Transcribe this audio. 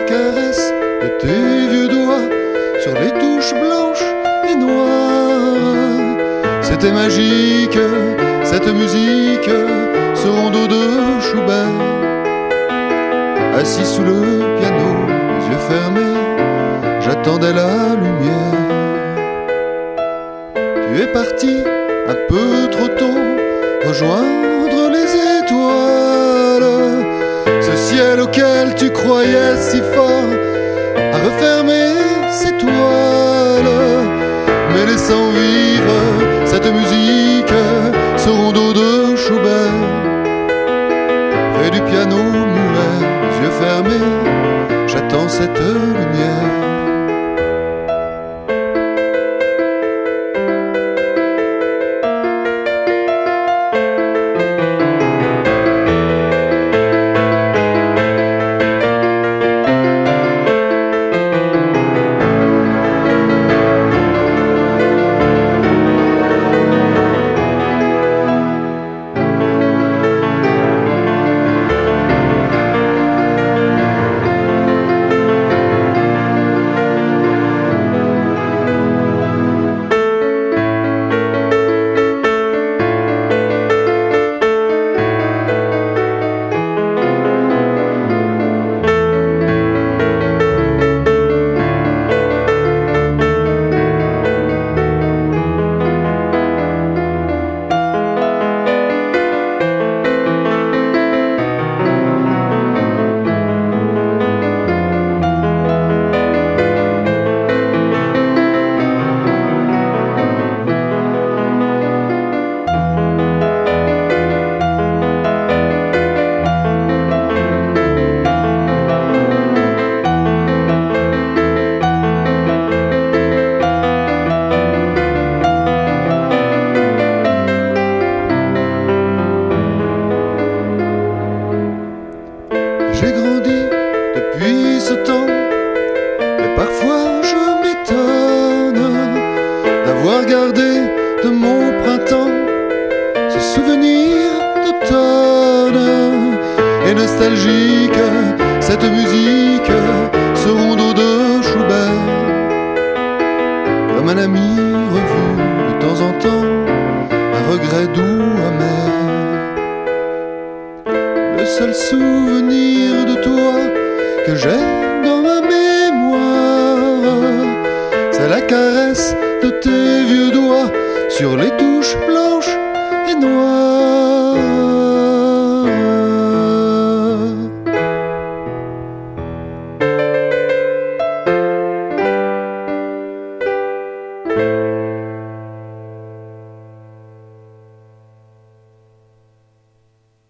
caresse de tes vieux doigts sur les touches blanches et noires. C'était magique, cette musique, ce rondeau de Schubert. Assis sous le piano, les yeux fermés, j'attendais la lumière. Tu es parti un peu trop tôt, rejoindre les étoiles. Ce ciel auquel tu croyais si fort a refermé ses toiles, mais laissant vivre cette musique, ce rondeau de Schubert. Près du piano muet, les yeux fermés, j'attends cette lumière. J'ai grandi depuis ce temps, et parfois je m'étonne d'avoir gardé de mon printemps ce souvenir d'automne. Et nostalgique, cette musique, ce rondeau de Schubert, comme un ami revu de temps en temps, un regret doux amer. Le seul souvenir de toi que j'ai dans ma mémoire, c'est la caresse de tes vieux doigts sur les touches blanches